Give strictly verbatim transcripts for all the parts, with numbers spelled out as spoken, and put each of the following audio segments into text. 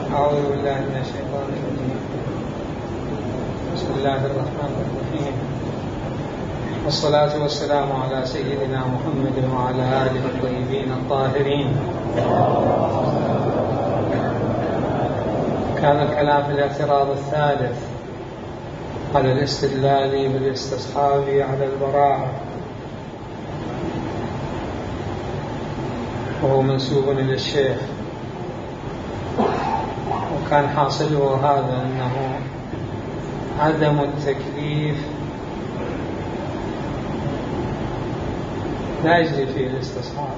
أعوذ بالله من الشيطان الرجيم. بسم الله الرحمن الرحيم، والصلاة والسلام على سيدنا محمد وعلى آله الطيبين الطاهرين. كان الكلام في الاعتراض الثالث على الاستدلال بالاستصحاب على البراءة، وهو منسوب إلى الشيخ، وكان حاصله هذا أنه عدم التكليف لا يجري فيه الاستصحاب،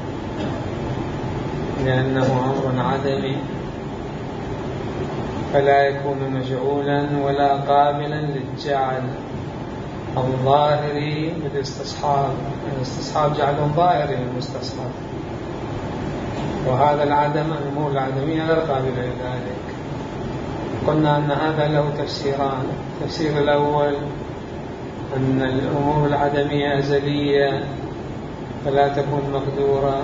لأنه أمر عدمي فلا يكون مجعولا ولا قابلا للجعل الظاهري بالاستصحاب. الاستصحاب جعل ظاهري للمستصحاب، وهذا العدم الأمور العدمية غير قابلة لذلك. قلنا أن هذا له تفسيران. التفسير الأول أن الأمور العدمية أزلية فلا تكون مقدورة،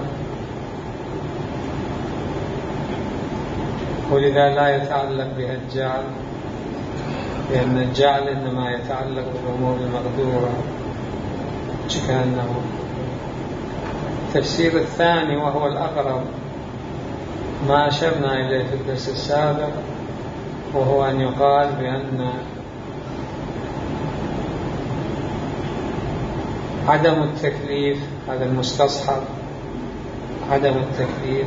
ولذا لا يتعلق بها الجعل، لأن الجعل إنما يتعلق بالأمور المقدورة كأنه. التفسير الثاني وهو الأقرب ما أشرنا إليه في الدرس السابق، وهو أن يقال بأن عدم التكليف هذا المستصحب، عدم التكليف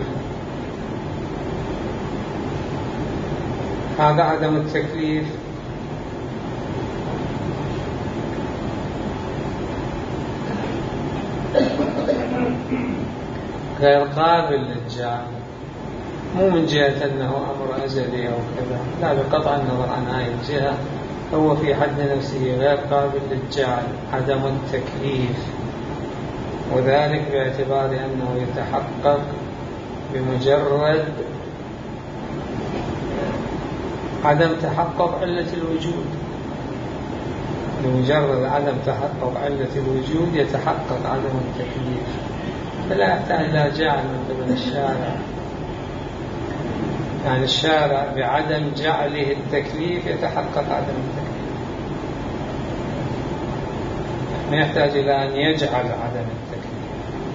هذا عدم التكليف غير قابل للجعل، مو من جهة أنه أمر أزلي أو كذا، لا، بقطع النظر عن هذه الجهة هو في حد نفسه غير قابل للجعل، عدم التكليف، وذلك باعتبار أنه يتحقق بمجرد عدم تحقق علة الوجود. بمجرد عدم تحقق علة الوجود يتحقق عدم التكليف، فلا يحتاج إلى جعل من قبل الشارع. يعني الشارع بعدم جعله التكليف يتحقق عدم التكليف، ما يحتاج إلى أن يجعل عدم التكليف.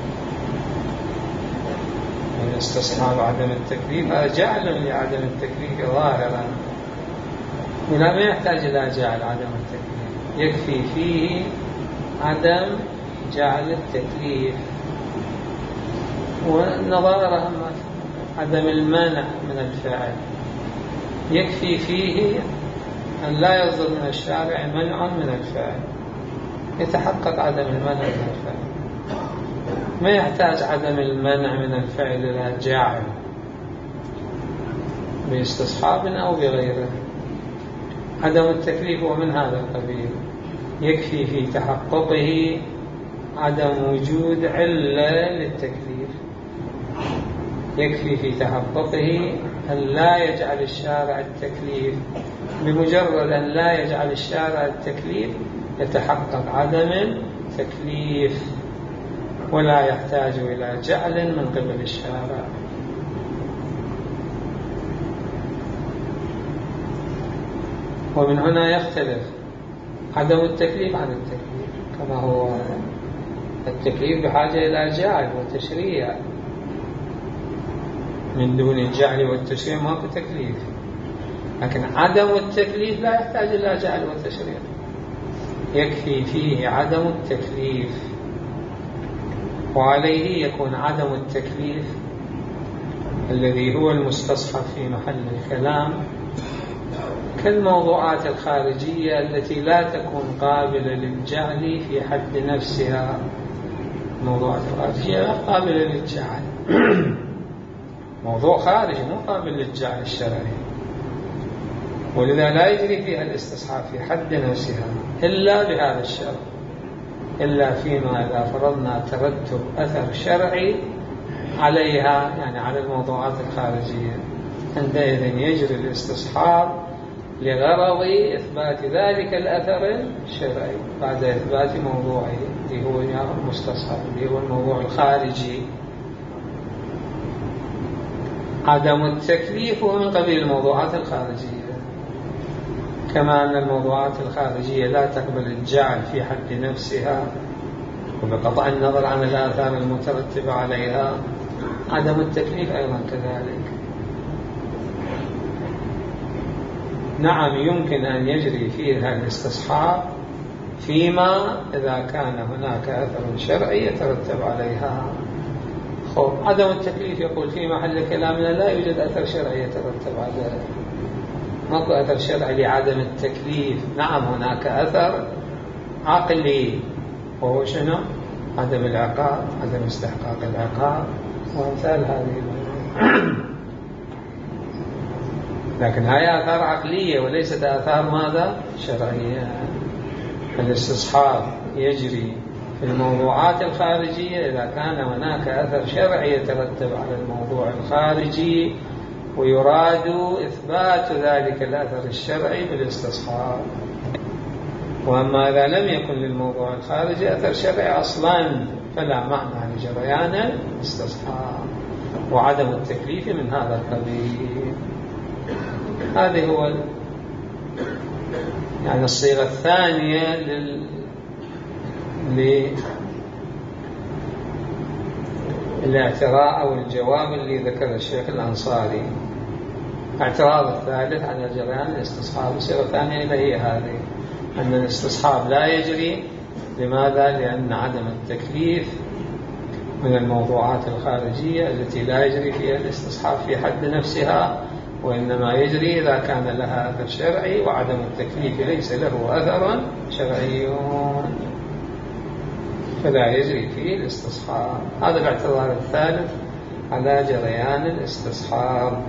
من استصحاب عدم التكليف هذا جعل لعدم التكليف ظاهرا، ولا ما يحتاج إلى جعل عدم التكليف، يكفي فيه عدم جعل التكليف. والنظائر عدم المانع من الفعل، يكفي فيه أن لا يصدر من الشارع منع من الفعل، يتحقق عدم المنع من الفعل. ما يحتاج عدم المنع من الفعل إلى جاعل باستصحاب أو بغيره. عدم التكليف هو من هذا القبيل، يكفي في تحققه عدم وجود علة للتكليف، يكفي في تحققه أن لا يجعل الشارع التكليف. بمجرد أن لا يجعل الشارع التكليف يتحقق عدم التكليف، ولا يحتاج إلى جعل من قبل الشارع. ومن هنا يختلف عدم التكليف عن التكليف، كما هو التكليف بحاجة إلى جعل وتشريع، من دون الجعل والتشريع ما في تكليف. لكن عدم التكليف لا يحتاج إلى جعل وتشريع، يكفي فيه عدم التكليف، وعليه يكون عدم التكليف الذي هو المستصحب في محل الكلام كالموضوعات الخارجية التي لا تكون قابلة للجعل في حد نفسها. الموضوعات الخارجية قابلة للجعل، موضوع خارجي مو قابل للجعل الشرعي، ولذا لا يجري فيها الاستصحاب في حد نفسها إلا بهذا الشرط، إلا فيما إذا فرضنا ترتب أثر شرعي عليها، يعني على الموضوعات الخارجية، عندئذ يجري الاستصحاب لغرض إثبات ذلك الأثر الشرعي بعد إثبات موضوعه اللي هو المستصحب، اللي هو الموضوع الخارجي. عدم التكليف هو من قبيل الموضوعات الخارجية، كما أن الموضوعات الخارجية لا تقبل الجعل في حد نفسها وبقطع النظر عن الآثار المترتبة عليها، عدم التكليف أيضا كذلك. نعم يمكن أن يجري فيها الاستصحاب فيما إذا كان هناك أثر شرعي يترتب عليها. خب عدم التكليف يقول في محل كلامنا لا يوجد أثر شرعي يترتب عليه، ماكو أثر شرعي لعدم التكليف. نعم هناك أثر عقلي وهو شنو؟ عدم العقاب، عدم استحقاق العقاب وأمثال هذه. لكن هاي آثار عقلية وليست آثار ماذا؟ شرعية. الاستصحاب يجري في الموضوعات الخارجية إذا كان هناك أثر شرعي يترتب على الموضوع الخارجي ويراد إثبات ذلك الأثر الشرعي بالاستصحاب. وأما إذا لم يكن للموضوع الخارجي أثر شرعي أصلا فلا معنى لجريان الاستصحاب، وعدم التكليف من هذا القبيل. هذه هو يعني الصيغة الثانية لل... للاعتراض أو الجواب اللي ذكر الشيخ الأنصاري. الاعتراض الثالث على جريان الاستصحاب، الصيغة الثانية اللي هي هذه، أن الاستصحاب لا يجري. لماذا؟ لأن عدم التكليف من الموضوعات الخارجية التي لا يجري فيها الاستصحاب في حد نفسها، وإنما يجري إذا كان لها أثر شرعي، وعدم التكليف ليس له أثر شرعي فلا يجري فيه الاستصحاب. هذا الاعتراض الثالث على جريان الاستصحاب.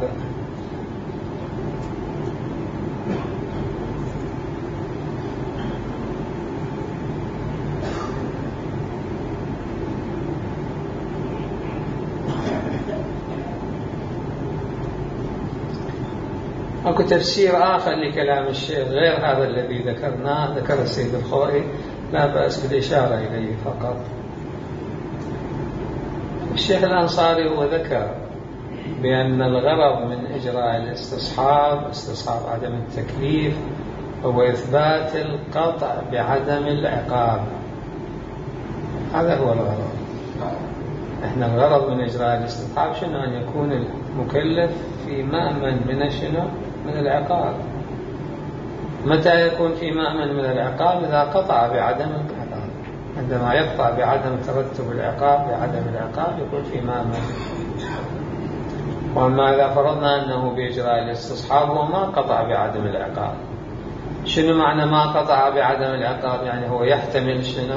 أكو تفسير آخر لكلام الشيخ غير هذا الذي ذكرناه، ذكر السيد الخوئي، لا بأس بالإشارة إليه فقط. الشيخ الأنصاري هو ذكر بأن الغرض من إجراء الاستصحاب، استصحاب عدم التكليف، هو إثبات القطع بعدم العقاب. هذا هو الغرض. احنا الغرض من إجراء الاستصحاب شنو؟ أن يكون المكلف في مأمن من شنو؟ من العقاب. متى يكون في مأمن من العقاب؟ إذا قطع بعدم العقاب. عندما يقطع بعدم ترتب العقاب بعدم العقاب يكون في مأمن. وأما إذا فرضنا أنه بإجراء الاستصحاب هو ما قطع بعدم العقاب، شنو معنى ما قطع بعدم العقاب؟ يعني هو يحتمل شنو؟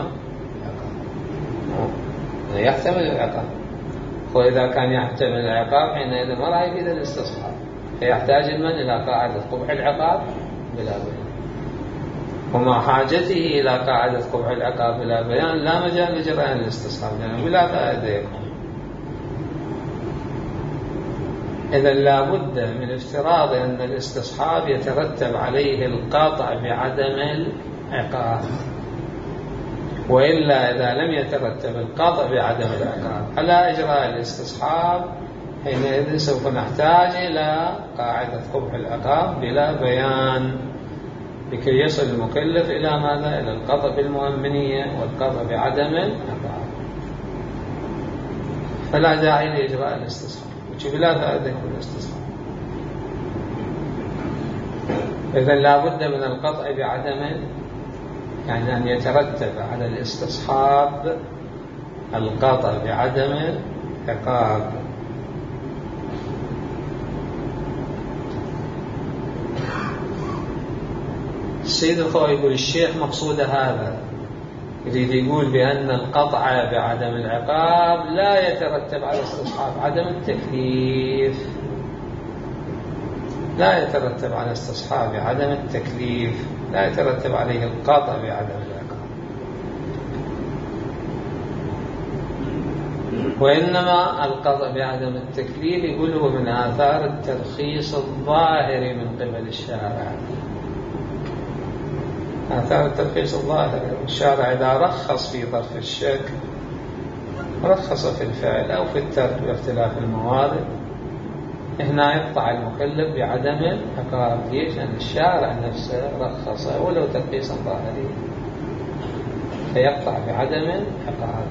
يحتمل العقاب. وإذا كان يحتمل العقاب حينئذ ما راح يفيد الاستصحاب، فيحتاج المن إلى قاعدة قبح العقاب بلا بيان. ومع حاجته إلى قاعدة قبح العقاب بلا بيان لا مجال لجريان الاستصحاب، لأنه يعني بلا فائدة يكون. إذا لا بد من افتراض أن الاستصحاب يترتب عليه القطع بعدم العقاب، وإلا إذا لم يترتب القطع بعدم العقاب على إجراء الاستصحاب حينئذ سوف نحتاج إلى قاعدة قبح العقاب بلا بيان لكي يصل المكلف إلى ماذا؟ إلى القطع بالمؤمنية والقطع بعدم العقاب. فلا داعي لإجراء الاستصحاب، بلا فائدة يكون الاستصحاب. إذا لا بد من القطع بعدم، يعني أن يترتب على الاستصحاب القطع بعدم عقاب. السيد الخوئي يقول الشيخ مقصود هذا، يريد يقول بأن القطع بعدم العقاب لا يترتب على استصحاب عدم التكليف، لا يترتب على استصحاب عدم التكليف، لا يترتب عليه القطع بعدم العقاب، وإنما القطع بعدم التكليف يقول هو من آثار الترخيص الظاهر من قبل الشارع. آثار الترخيص الظاهر، الشارع إذا رخص في طرف الشك رخص في الفعل أو في الترك باختلاف الموارد، هنا يقطع المكلف بعدم العقاب. ليش؟ لأن الشارع نفسه رخصه ولو ترخيصا ظاهريا، فيقطع بعدم العقاب.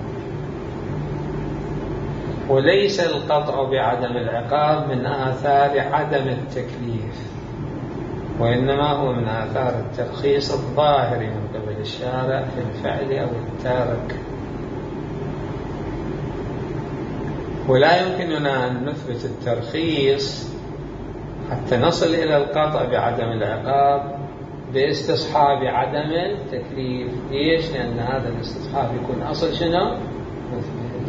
وليس القطع بعدم العقاب من آثار عدم التكليف، وإنما هو من آثار الترخيص الظاهري من قبل الشارع في الفعل أو التارك. ولا يمكننا أن نثبت الترخيص حتى نصل إلى القطع بعدم العقاب باستصحاب عدم التكليف. ليش؟ لأن هذا الاستصحاب يكون أصل شنو؟ مثبت.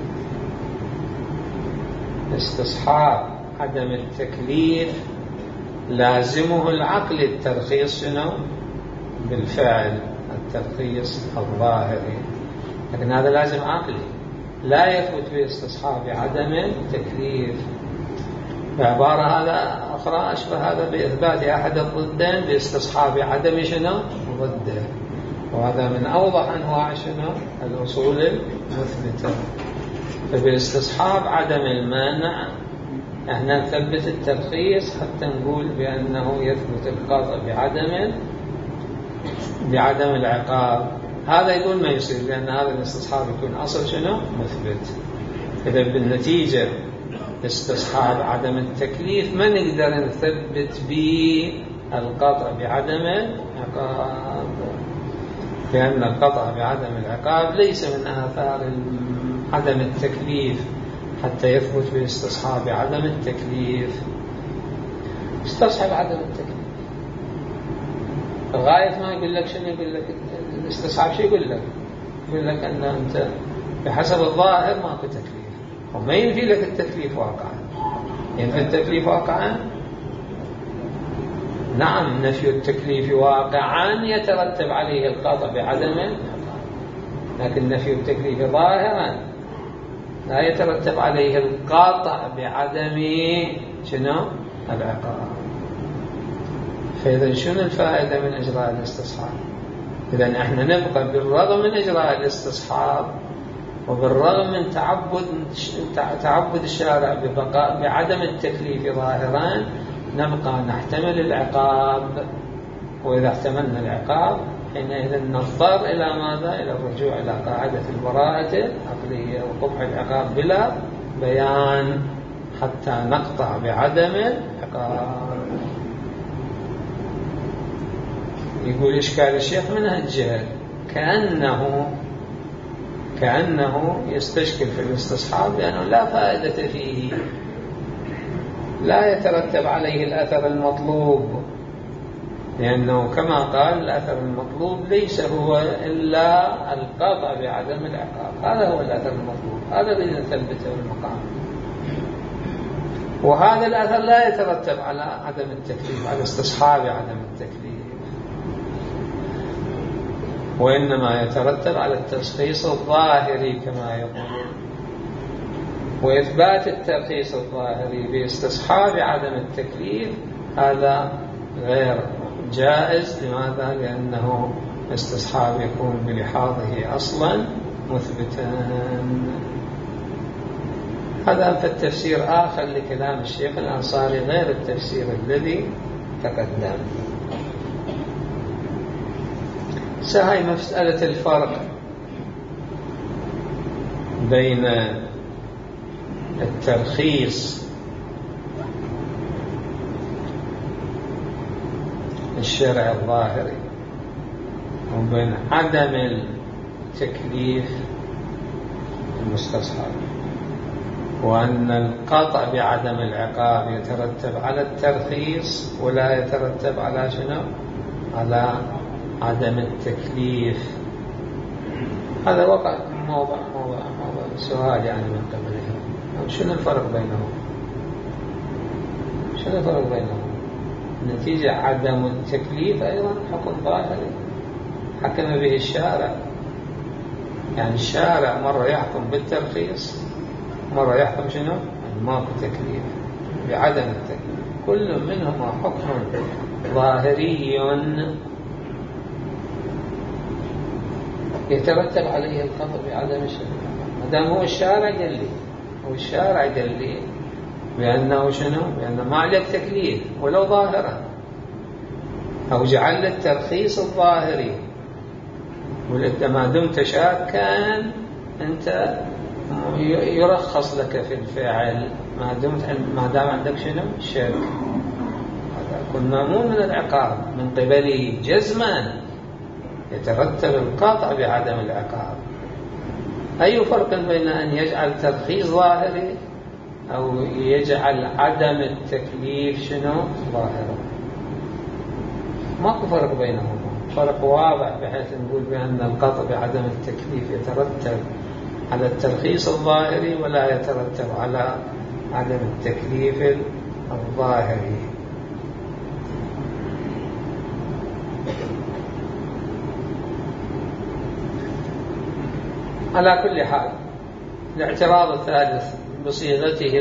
استصحاب عدم التكليف لازمه العقل. الترخيص شنو؟ بالفعل، الترخيص الظاهري، لكن هذا لازم عقلي لا يثبت باستصحاب عدم التكليف. بعبارة هذا أخرى أشبه هذا بإثبات أحد الضدين باستصحاب عدم شنو؟ ضده، وهذا من أوضح أنواع شنو؟ الأصول المثبتة. فباستصحاب عدم المانع احنا نثبت الترخيص حتى نقول بأنه يثبت القطع بعدم بعدم العقاب. هذا يقول ما يصير، لأن هذا الاستصحاب يكون أصل شنو؟ مثبت. إذا بالنتيجة استصحاب عدم التكليف ما نقدر نثبت به القطع بعدم العقاب، لأن القطع بعدم العقاب ليس من آثار عدم التكليف حتى يثبت باستصحاب عدم التكليف. استصحب عدم التكليف غاية ما يقول لك شنو؟ يقول لك الاستصحاب شو يقول لك؟ يقول لك أن أنت بحسب الظاهر ماكو تكليف، وما ينفي لك التكليف واقعا. ينفي التكليف واقعا؟ نعم، نفي التكليف واقعا يترتب عليه القطع بعدم، لكن نفي التكليف ظاهرا لا يترتب عليه القطع بعدم شنو؟ العقاب. فإذا شنو الفائدة من إجراء الاستصحاب؟ إذا احنا نبقى بالرغم من إجراء الاستصحاب وبالرغم من تعبد تعبد الشارع ببقاء بعدم التكليف ظاهرا نبقى نحتمل العقاب. وإذا احتملنا العقاب حينئذ نضطر إلى ماذا؟ إلى الرجوع إلى قاعدة البراءة العقلية وقبح العقاب بلا بيان حتى نقطع بعدم العقاب. يقول إشكال الشيخ من هالجهة كأنه كأنه يستشكل في الاستصحاب لأنه لا فائدة فيه، لا يترتب عليه الأثر المطلوب، لأنه كما قال الأثر المطلوب ليس هو إلا القطع بعدم العقاب. هذا هو الأثر المطلوب، هذا الذي نثبته المقام. وهذا الأثر لا يترتب على عدم التكليف، على استصحاب عدم التكليف، وإنما يترتب على التشخيص الظاهري كما يقولون. وإثبات الترخيص الظاهري باستصحاب عدم التكليف هذا غير جائز. لماذا؟ لأنه استصحاب يكون بلحاظه أصلا مثبتا. هذا فالتفسير آخر لكلام الشيخ الأنصاري غير التفسير الذي تقدم. سهي مسألة الفرق بين الترخيص الشرع الظاهري وبين عدم التكليف المستصحب، وأن القطع بعدم العقاب يترتب على الترخيص ولا يترتب على شنو؟ على عدم التكليف. هذا وقع موضع موضع موضع سؤال يعني من قبلهم، شنو الفرق بينهم؟ شنو الفرق بينهم؟ نتيجة عدم التكليف أيضا حكم ظاهري حكم به الشارع، يعني الشارع مرة يحكم بالترخيص مرة يحكم شنو؟ ماكو تكليف بعدم التكليف. كل منهما حكم ظاهري يترتب عليه القطع بعدم الشرع. ما دام هو الشارع قال لي هو الشارع قال لي بأنه شنو؟ بأنه ما عليك تكليف ولو ظاهرا، أو جعل الترخيص الظاهري، ولأنت ما دمت شاكا أنت يرخص لك في الفعل ما دمت ما دام عندك شنو؟ شك. هذا يكون مأمون من العقاب من قبله جزما، يترتب القطع بعدم العقاب. أي فرق بين أن يجعل ترخيص ظاهري أو يجعل عدم التكليف شنو؟ ظاهرا. ماكو فرق بينهما، فرق واضح بحيث نقول بأن القطع بعدم التكليف يترتب على الترخيص الظاهري ولا يترتب على عدم التكليف الظاهري. على كل حال، الاعتراض الثالث بصيغته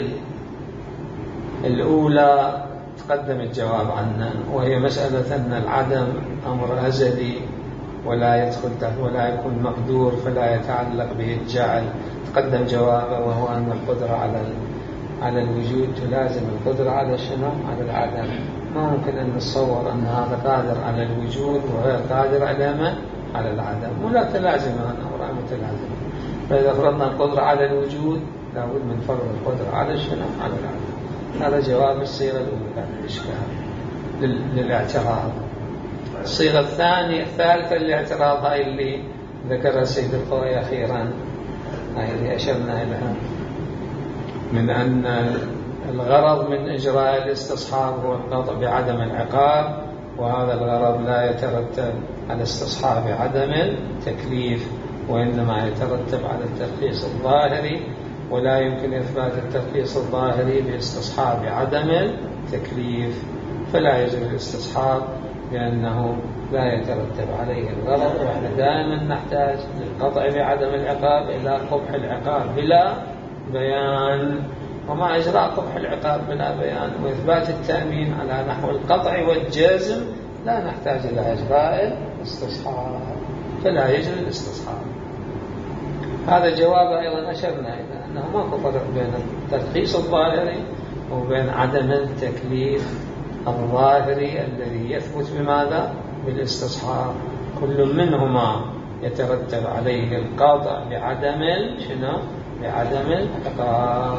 الأولى تقدم الجواب عنه، وهي مسألة أن العدم أمر أزلي ولا يدخل ولا يكون مقدور فلا يتعلق به الجعل. تقدم جوابه وهو أن القدرة على على الوجود تلازم القدرة على شنو؟ على العدم. ما ممكن أن نتصور أن هذا قادر على الوجود وغير قادر على ما؟ على العدم، ولا تلازمان أمران متلازمان. فإذا فرضنا القدرة على الوجود لابد من فرض القدرة على شنو؟ على العدم. هذا جواب الصيغة الأولى للإشكال للاعتراض. الصيغة الثانية الثالثة للاعتراض هاي اللي ذكرها السيد القوي أخيرا، هاي اللي أشرنا إليها، من أن الغرض من إجراء الاستصحاب هو القطع بعدم العقاب، وهذا الغرض لا يترتب على استصحاب عدم التكليف، وإنما يترتب على الترخيص الظاهري، ولا يمكن إثبات الترخيص الظاهري باستصحاب عدم التكليف، فلا يجوز الاستصحاب لأنه لا يترتب عليه الغرض. ونحن دائما نحتاج للقطع بعدم العقاب إلى قبح العقاب بلا بيان، ومع إجراء قبح العقاب بلا بيان وإثبات التأمين على نحو القطع والجزم لا نحتاج إلى إجراء الاستصحاب، فلا يجوز الاستصحاب. هذا جواب أيضا أشرنا إلى أنه ما فرق بين الترخيص الظاهري وبين عدم التكليف الظاهري الذي يثبت بماذا؟ بالاستصحاب. كل منهما يترتب عليه القطع بعدم شنو؟ بعدم العقاب،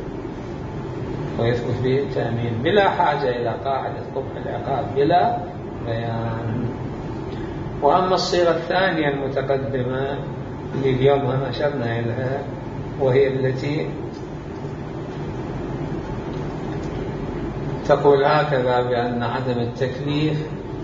ويثبت به التأمين بلا حاجة إلى قاعدة قبح العقاب بلا بيان. وأما الصيغة الثانية المتقدمة اللي اليوم هم أشرنا إليها، وهي التي تقول هكذا بأن عدم التكليف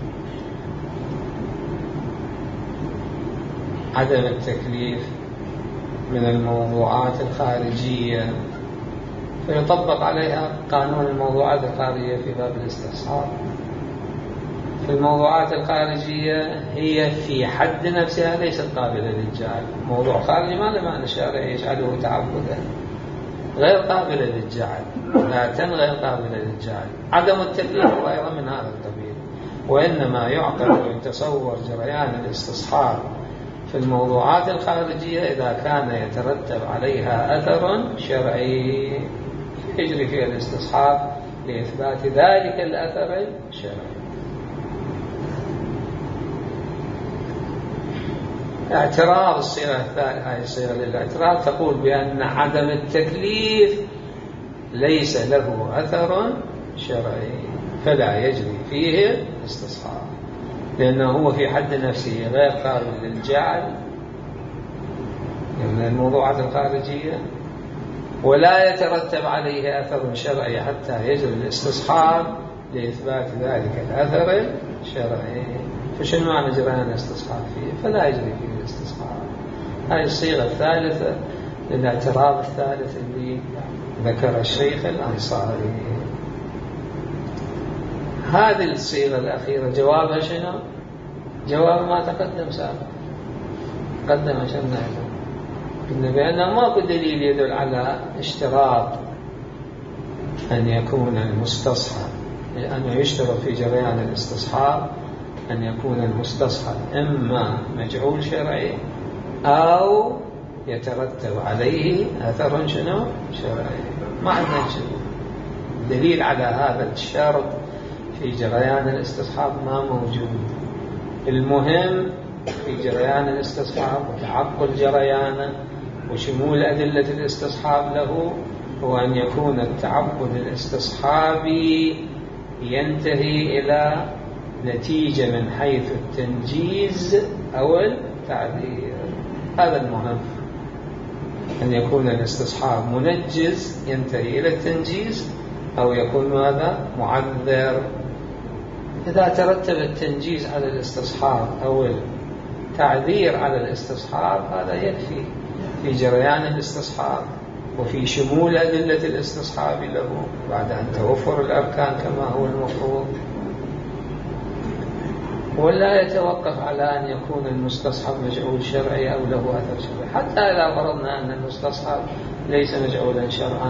عدم التكليف من الموضوعات الخارجية، فيطبق عليها قانون الموضوعات الخارجية في باب الاستصحاب. في الموضوعات الخارجية هي في حد نفسها ليست قابلة للجعل. موضوع خارجي ما لما الشارع يجعله تعبدا غير قابلة للجعل، ذاتا غير قابلة للجعل. عدم التكليف هو أيضا من هذا القبيل، وإنما يعقل ويتصور جريان الاستصحاب في الموضوعات الخارجية إذا كان يترتب عليها أثر شرعي يجري فيها الاستصحاب لإثبات ذلك الأثر الشرعي. اعتراض الصيغة الثانية، هذه الصيغة للاعتراض، تقول بأن عدم التكليف ليس له أثر شرعي فلا يجري فيه استصحاب، لأنه هو في حد نفسه غير قابل للجعل من الموضوعات الخارجية، ولا يترتب عليه أثر شرعي حتى يجري الاستصحاب لإثبات ذلك الأثر الشرعي. فشنو معنى جريان الاستصحاب فيه؟ فلا يجري فيه الاستصحاب. هذه الصيغة الثالثة للاعتراض الثالث اللي ذكر الشيخ الأنصاري. هذه الصيغة الأخيرة جوابها شنو؟ جواب ما تقدم سابقا، قدم شرنا قلنا بأنه ماكو دليل يدل على اشتراط أن يكون المستصحب، لأنه يشترط في جريان الاستصحاب أن يكون المستصحب إما مجعول شرعي أو يترتب عليه أثر شنو؟ شرعي. ما عندنا شيء. الدليل على هذا الشرط في جريان الاستصحاب ما موجود. المهم في جريان الاستصحاب وتعقل جريانه وشمول أدلة الاستصحاب له هو أن يكون التعبد الاستصحابي ينتهي إلى نتيجة من حيث التنجيز أو التعذير. هذا المهم، أن يكون الاستصحاب منجز ينتهي إلى التنجيز، أو يكون ماذا؟ معذر. إذا ترتب التنجيز على الاستصحاب أو التعذير على الاستصحاب هذا يكفي في جريان الاستصحاب وفي شمول أدلة الاستصحاب له بعد أن توفر الأركان كما هو المفروض. ولا يتوقف على أن يكون المستصحب مجعول شرعي أو له أثر شرعي، حتى إذا فرضنا أن المستصحب ليس مجعولا شرعا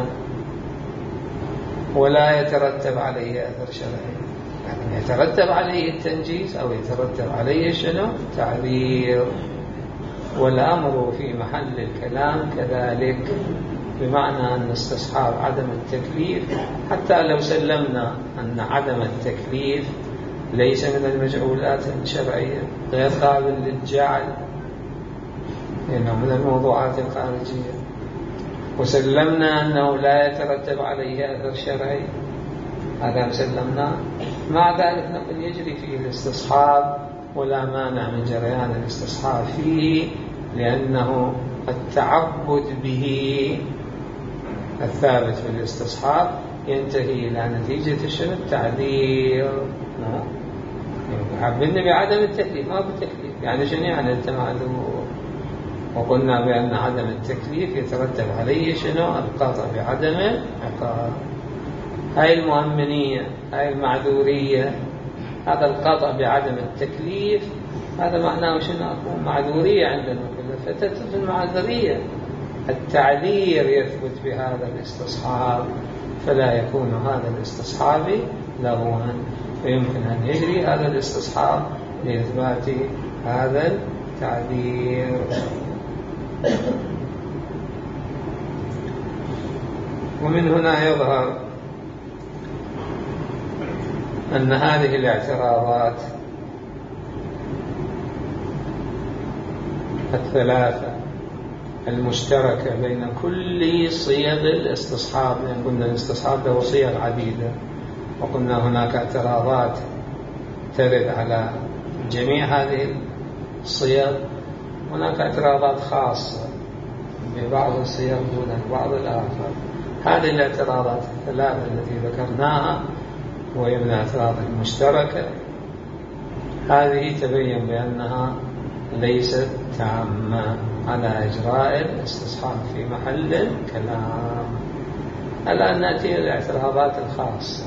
ولا يترتب عليه أثر شرعي، يعني يترتب عليه التنجيز أو يترتب عليه شنو؟ تعذير. والأمر في محل الكلام كذلك، بمعنى أن استصحاب عدم التكليف حتى لو سلمنا أن عدم التكليف ليس من المجعولات الشرعية غير قابل للجعل لأنه من الموضوعات الخارجية، وسلمنا أنه لا يترتب عليه أثر شرعي، هذا سلمنا، مع ذلك نقول يجري فيه الاستصحاب ولا مانع من جريان الاستصحاب فيه، لأنه التعبد به الثابت في الاستصحاب ينتهي إلى نتيجة شنو؟ التعذير. حبنا بعدم التكليف ما بالتكليف، يعني شنو يعني أنت معذور؟ وقلنا بأن عدم التكليف يترتب عليه شنو؟ القطع بعدم العقاب. هاي المؤمنية، هاي المعذورية، هذا القطع بعدم التكليف هذا معناه شنو؟ أكون معذورية عند المكلف فتثبت المعذورية. التعذير يثبت بهذا الاستصحاب فلا يكون هذا الاستصحاب لغوا، فيمكن أن يجري هذا الاستصحاب لإثبات هذا التعذير. ومن هنا يظهر أن هذه الاعتراضات الثلاثة المشتركة بين كل صيغ الاستصحاب، لأن قلنا الاستصحاب له صيغ عديدة، وقلنا هناك اعتراضات ترد على جميع هذه الصيغ، هناك اعتراضات خاصة ببعض الصيغ دون بعض الآخر. هذه الاعتراضات الثلاثة التي ذكرناها وهي من الاعتراضات المشتركة، هذه تبين بأنها ليست تامة على إجراء الاستصحاب في محل الكلام. الآن نأتي إلى الاعتراضات الخاصة.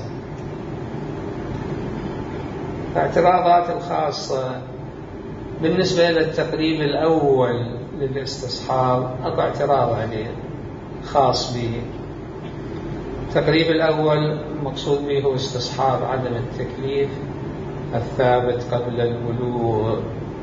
الاعتراضات الخاصة بالنسبة إلى التقريب الأول للاستصحاب أكو اعتراض عليه خاص به. التقريب الأول مقصود به هو استصحاب عدم التكليف الثابت قبل البلوغ.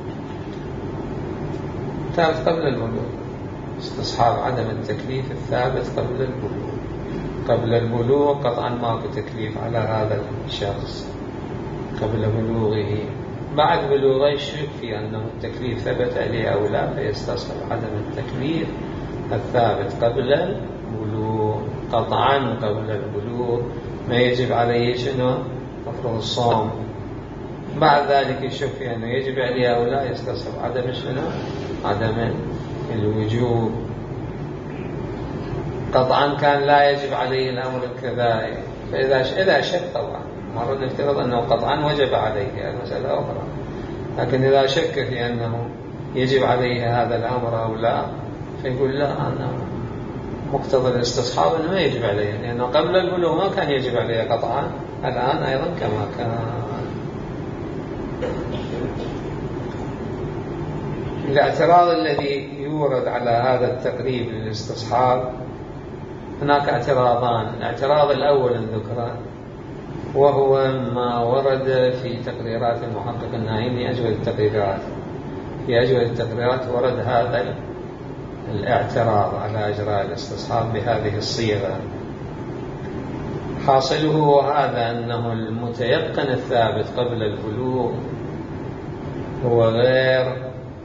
ثابت قبل البلوغ، استصحاب عدم التكليف الثابت قبل البلوغ. قبل البلوغ قطعا ماكو تكليف على هذا الشخص قبل بلوغه، بعد بلوغه يشك في أنه التكليف ثبت عليه أو لا، فيستصحب عدم التكليف الثابت قبل البلوغ. قطعا قبل البلوغ ما يجب عليه شنو؟ مفروض الصوم، بعد ذلك يشك في أنه يجب عليه أو لا، يستصحب عدم شنو؟ عدم الوجوب. قطعا كان لا يجب عليه الأمر الكذائي، فإذا إذا شك طبعا مرة نفترض أنه قطعا وجب عليه، المسألة أخرى، لكن إذا شك في أنه يجب عليه هذا الأمر أو لا، فيقول لا، أنا مقتضى الاستصحاب أنه ما يجب عليه، لأنه قبل البلوغ ما كان يجب عليه قطعا، الآن أيضا كما كان. الاعتراض الذي يورد على هذا التقريب للاستصحاب هناك اعتراضان. الاعتراض الأول الذكران، وهو ما ورد في تقريرات المحقق النائمي أجود التقريرات. في أجود التقريرات ورد هذا الاعتراض على إجراء الاستصحاب بهذه الصيغة. حاصله هذا أنه المتيقن الثابت قبل البلوغ هو غير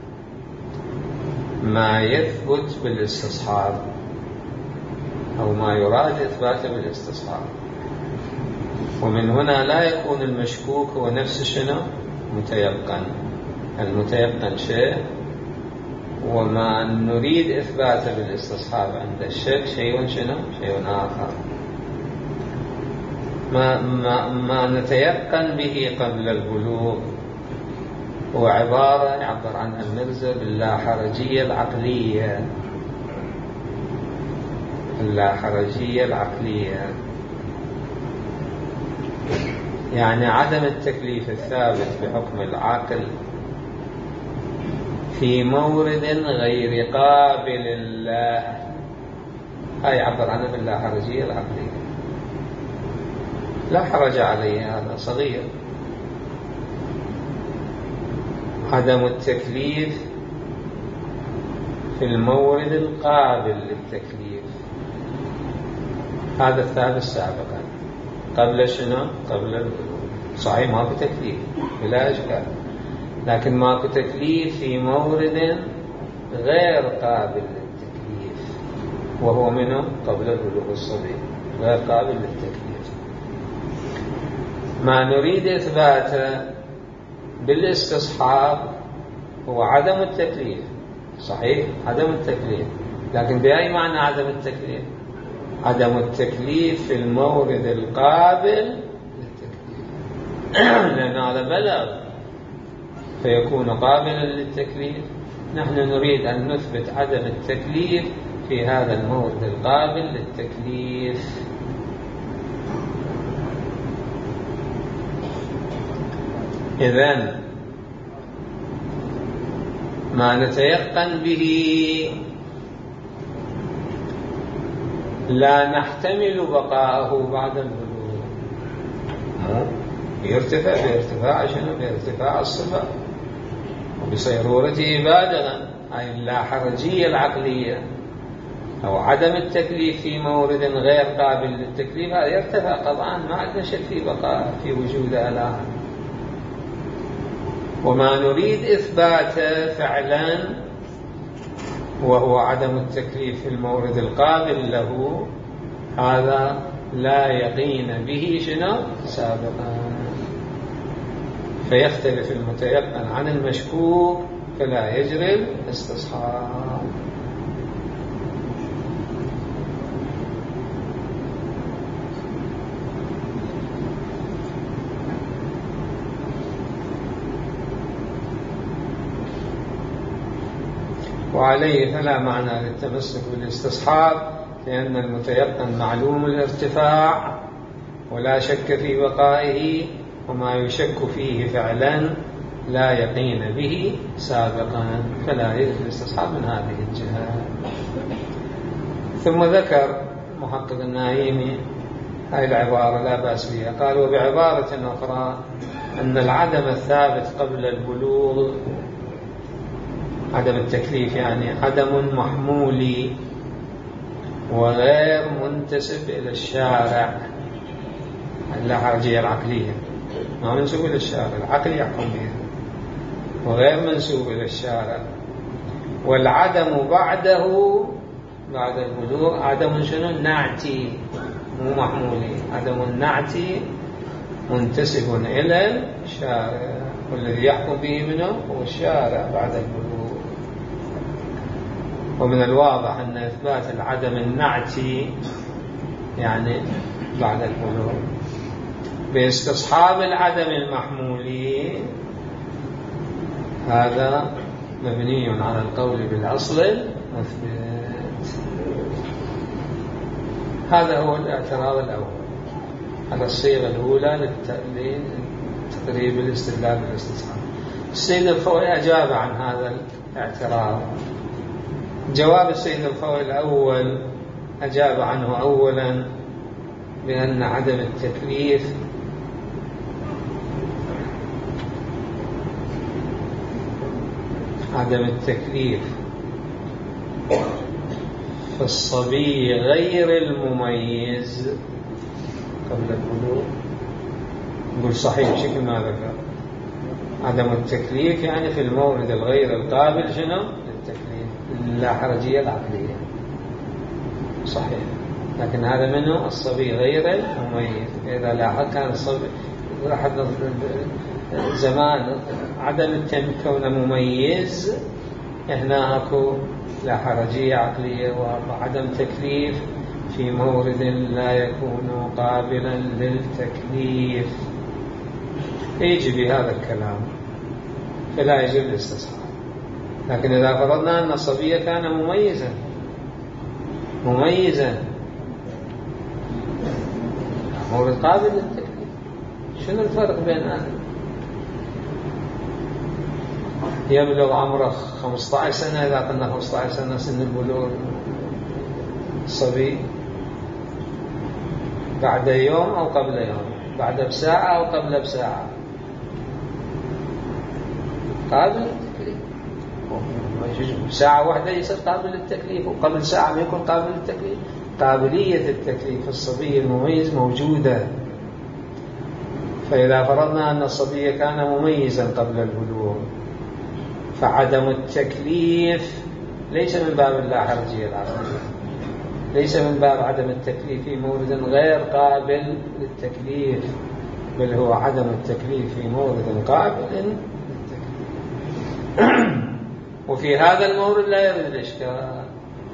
ما يثبت بالاستصحاب أو ما يراد إثباته بالاستصحاب. ومن هنا لا يكون المشكوك هو نفس شنو متيقن. المتيقن شيء، وما نريد إثباته بالاستصحاب عند الشك شيء شنو شيء آخر. ما, ما, ما نتيقن به قبل البلوغ هو عبارة يعبر عنها المرزا باللاحرجية العقلية. اللاحرجية العقلية يعني عدم التكليف الثابت بحكم العقل في مورد غير قابل الله. هاي يعبر عنها باللاحرجية العقلية. لا حرج عليه، هذا صغير. عدم التكليف في المورد القابل للتكليف، هذا الثابت سابقا قبل شنو قبل البلوغ. صحيح ماكو تكليف بلا إشكال، لكن ماكو تكليف في مورد غير قابل للتكليف، وهو منه قبل البلوغ الصبي، غير قابل للتكليف. ما نريد إثباته بالاستصحاب هو عدم التكليف. صحيح عدم التكليف، لكن بأي معنى عدم التكليف؟ عدم التكليف في المورد القابل للتكليف، لأن هذا بلغ فيكون قابلا للتكليف. نحن نريد أن نثبت عدم التكليف في هذا المورد القابل للتكليف. إذن ما نتيقن به لا نحتمل بقاءه بعد البلوغ. يرتفع بارتفاع شنو؟ بارتفاع الصفة وبصيرورته بالغا. هاي اللاحرجية العقلية أو عدم التكليف في مورد غير قابل للتكليف، هذا يرتفع طبعا، ما عندنا شك في بقاء في وجوده الآن. وما نريد إثباته فعلا وهو عدم التكليف في المورد القابل له، هذا لا يقين به شنو سابقا، فيختلف المتيقن عن المشكوك فلا يجري الاستصحاب. وعليه فلا معنى للتمسك بالاستصحاب، لأن المتيقن معلوم الارتفاع ولا شك في بقائه، وما يشك فيه فعلا لا يقين به سابقا، فلا يجوز الاستصحاب من هذه الجهة. ثم ذكر محقق النايمي هذه العبارة لا بأس بها، قال: وبعبارة أخرى أن العدم الثابت قبل البلوغ، عدم التكليف يعني عدم محمولي وغير منتسب إلى الشارع. اللاحرجية العقلية ما منسوب إلى الشارع، العقل يحكم بها، وغير منسوب إلى الشارع. والعدم بعده بعد البلوغ عدم شنو؟ نعتي، مو محمولي. عدم النعتي منتسب إلى الشارع، والذي يحكم به منه هو الشارع بعد البلوغ. ومن الواضح أن إثبات العدم النعتي يعني بعد البلوغ باستصحاب العدم المحمولي، هذا مبني على القول بالأصل المثبت. هذا هو الاعتراض الأول على الصيغة الأولى لتقريب الاستدلال بالاستصحاب. السيد الفوي أجاب عن هذا الاعتراض. جواب السيد الفوي الأول أجاب عنه أولا بأن عدم التكليف عدم التكليف في الصبي غير المميز قبل البلوغ؟ نقول صحيح بشكل ما ذكر. عدم التكليف يعني في المورد الغير القابل شنو للتكليف، لا حرجية العقلية، صحيح. لكن هذا منه الصبي غير المميز. إذا لاحظ كان الصبي لاحظ زمان عدم كونه مميز، هنا اكو لا حرجية عقلية وعدم تكليف في مورد لا يكون قابلا للتكليف، يجي بهذا الكلام فلا يجب الاستصحاب. لكن إذا فرضنا أن الصبي كان مميزا مميزا مورد قابل للتكليف، شنو الفرق بين أن يبلغ عمره خمسة عشر سنة، إذا قلنا خمسة عشر سنة سن البلوغ الصبي، بعد يوم أو قبل يوم، بعد بساعة أو قبل بساعة، قابل للتكليف. ساعة واحدة يصير قابل للتكليف، وقبل ساعة ما يكون قابل للتكليف. قابلية التكليف في الصبي المميز موجودة. فإذا فرضنا أن الصبي كان مميزا قبل البلوغ، فعدم التكليف ليس من باب اللاحرجية العقلية، ليس من باب عدم التكليف في مورد غير قابل للتكليف، بل هو عدم التكليف في مورد قابل للتكليف. وفي هذا المورد لا يرد الإشكال،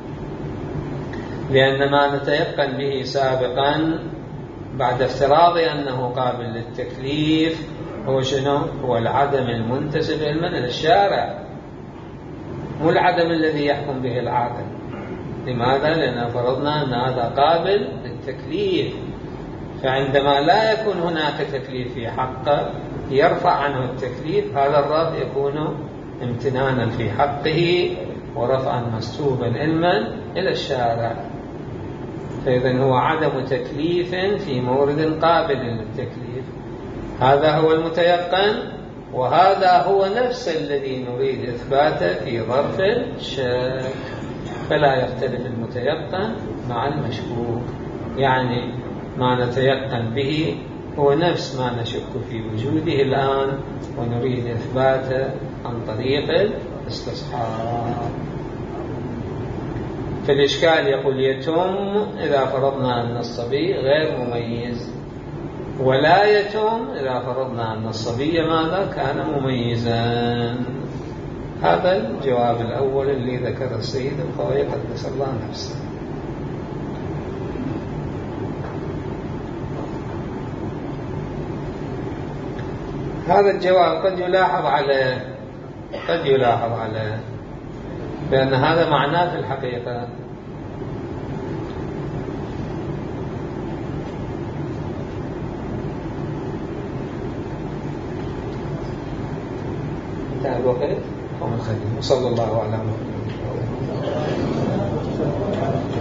لأن ما نتيقن به سابقا بعد افتراض أنه قابل للتكليف هو شنو؟ هو العدم المنتسب علما إلى الشارع، مو العدم الذي يحكم به العاقل. لماذا؟ لأن فرضنا أن هذا قابل للتكليف، فعندما لا يكون هناك تكليف في حقه يرفع عنه التكليف، هذا الرفع يكون امتنانا في حقه ورفعا مسلوبا علما إلى الشارع. فإذن هو عدم تكليف في مورد قابل للتكليف، هذا هو المتيقن، وهذا هو نفس الذي نريد إثباته في ظرف الشك. فلا يختلف المتيقن مع المشكوك، يعني ما نتيقن به هو نفس ما نشك في وجوده الآن ونريد إثباته عن طريق الاستصحاب. في الإشكال يقول يتم إذا فرضنا أن الصبي غير مميز، ولا يتم إذا فرضنا أن الصبي ماذا كان مميزا. هذا الجواب الأول اللي ذكر السيد الخوئي قدس الله نفسه. هذا الجواب قد يلاحظ عليه قد يلاحظ عليه بأن هذا معناه في الحقيقة انتهى الوقت. وصلى الله على محمد.